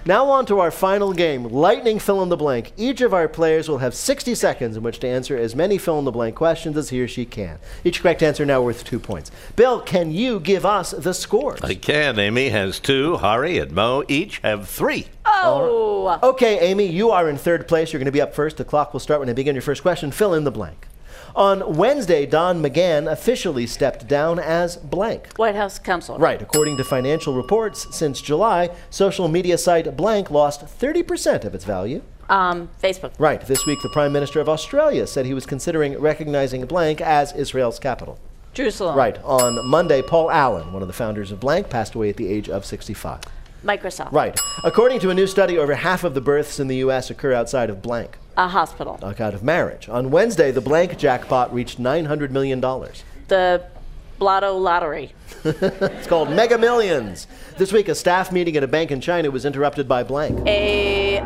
Now on to our final game, Lightning Fill in the Blank. Each of our players will have 60 seconds in which to answer as many fill in the blank questions as he or she can. Each correct answer now worth 2 points. Bill, can you give us the scores? I can. Amy has 2. Hari and Mo each have 3. Oh! Okay, Amy, you are in third place. You're going to be up first. The clock will start when I begin your first question. Fill in the blank. On Wednesday, Don McGahn officially stepped down as blank. White House counsel. Right. According to financial reports, since July, social media site blank lost 30% of its value. Facebook. Right. This week, the Prime Minister of Australia said he was considering recognizing blank as Israel's capital. Jerusalem. Right. On Monday, Paul Allen, one of the founders of blank, passed away at the age of 65. Microsoft. Right. According to a new study, over half of the births in the U.S. occur outside of blank. A hospital. Out of marriage. On Wednesday, the blank jackpot reached $900 million. The Blotto Lottery. It's called Mega Millions. This week, a staff meeting at a bank in China was interrupted by blank. A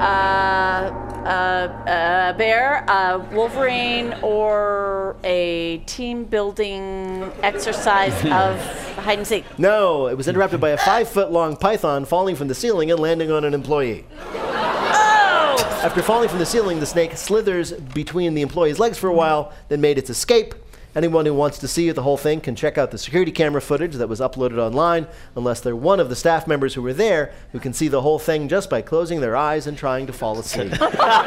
bear, a Wolverine, or a team-building exercise of hide and seek. No, it was interrupted by a 5-foot-long python falling from the ceiling and landing on an employee. After falling from the ceiling, the snake slithers between the employee's legs for a while, then made its escape. Anyone who wants to see the whole thing can check out the security camera footage that was uploaded online, unless they're one of the staff members who were there, who can see the whole thing just by closing their eyes and trying to fall asleep. Bill,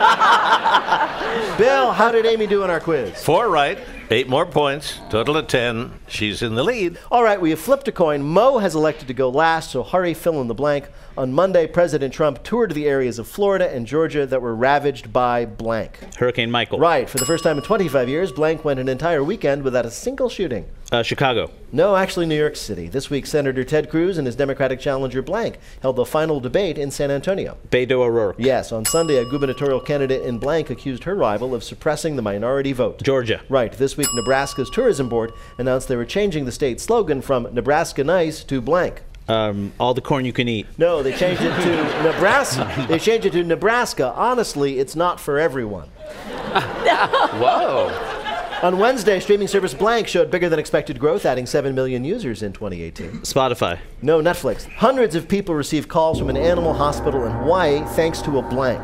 how did Amy do in our quiz? 4 right, 8 more points, total of 10. She's in the lead. All right, we have flipped a coin. Mo has elected to go last, so hurry, fill in the blank. On Monday, President Trump toured the areas of Florida and Georgia that were ravaged by blank. Hurricane Michael. Right. For the first time in 25 years, blank went an entire weekend without a single shooting. Chicago. No, actually New York City. This week, Senator Ted Cruz and his Democratic challenger blank held the final debate in San Antonio. Beto O'Rourke. Yes, on Sunday, a gubernatorial candidate in blank accused her rival of suppressing the minority vote. Georgia. Right. This week, Nebraska's tourism board announced they were changing the state slogan from Nebraska Nice to blank. All the corn you can eat. No, they changed it to Nebraska. They changed it to Nebraska. Honestly, it's not for everyone. Whoa. On Wednesday, streaming service blank showed bigger than expected growth, adding 7 million users in 2018. Spotify. No, Netflix. Hundreds of people received calls from an animal hospital in Hawaii thanks to a blank.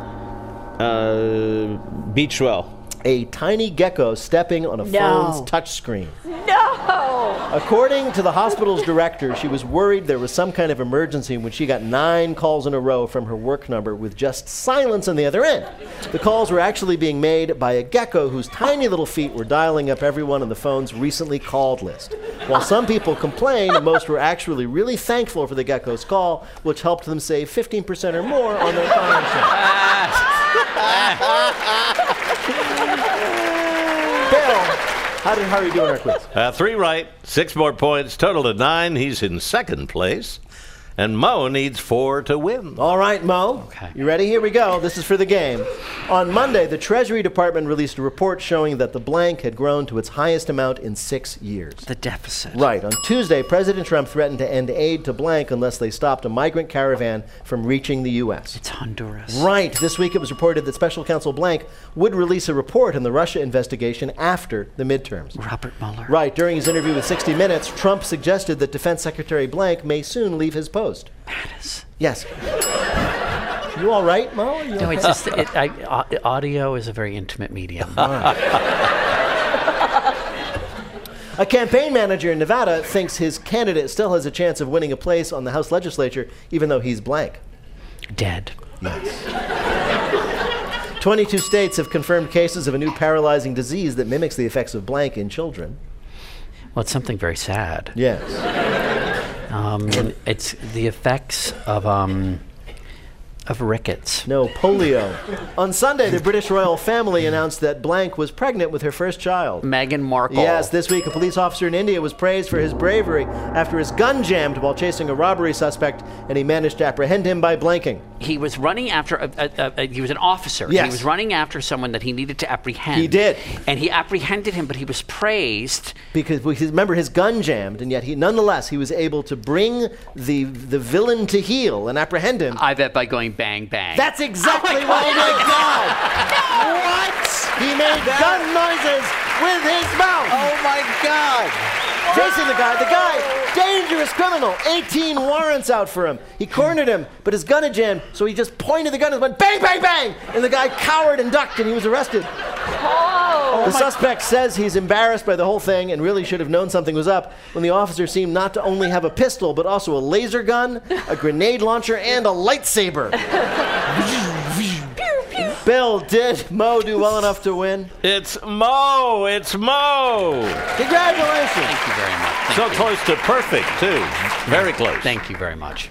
Beachwell. A tiny gecko stepping on a phone's touchscreen. No! According to the hospital's director, she was worried there was some kind of emergency when she got 9 calls in a row from her work number with just silence on the other end. The calls were actually being made by a gecko whose tiny little feet were dialing up everyone on the phone's recently called list. While some people complained, most were actually really thankful for the gecko's call, which helped them save 15% or more on their car insurance. Bill, how did Harry do in our quiz? 3 right, 6 more points, total of 9. He's in second place. And Mo needs 4 to win. All right, Mo. Okay. You ready? Here we go. This is for the game. On Monday, the Treasury Department released a report showing that the blank had grown to its highest amount in 6 years. The deficit. Right. On Tuesday, President Trump threatened to end aid to blank unless they stopped a migrant caravan from reaching the U.S. It's Honduras. Right. This week, it was reported that Special Counsel blank would release a report on the Russia investigation after the midterms. Robert Mueller. Right. During his interview with 60 Minutes, Trump suggested that Defense Secretary blank may soon leave his post. Mattis. Yes. You all right, Mo? No, it's just audio is a very intimate medium. A campaign manager in Nevada thinks his candidate still has a chance of winning a place on the House legislature, even though he's blank. Dead. 22 states have confirmed cases of a new paralyzing disease that mimics the effects of blank in children. Well, it's something very sad. Yes. It's the effects of rickets. No, polio. On Sunday, the British royal family announced that blank was pregnant with her first child. Meghan Markle. Yes, this week a police officer in India was praised for his bravery after his gun jammed while chasing a robbery suspect, and he managed to apprehend him by blanking. He was running after, he was an officer. Yes. He was running after someone that he needed to apprehend. He did. And he apprehended him, but he was praised. Because remember, his gun jammed, and yet he was able to bring the villain to heel and apprehend him. I bet by going bang, bang. That's exactly what he did. God! What? He made gun noises with his mouth. Oh, my God. chasing the guy. The guy, dangerous criminal, 18 warrants out for him. He cornered him, but his gun had jammed, so he just pointed the gun and went bang, bang, bang, and the guy cowered and ducked, and he was arrested. The suspect says he's embarrassed by the whole thing and really should have known something was up when the officer seemed not to only have a pistol, but also a laser gun, a grenade launcher, and a lightsaber. Bill, did Mo do well enough to win? It's Mo. It's Mo. Congratulations. Thank you very much. So close to perfect, too. Very close. Thank you very much.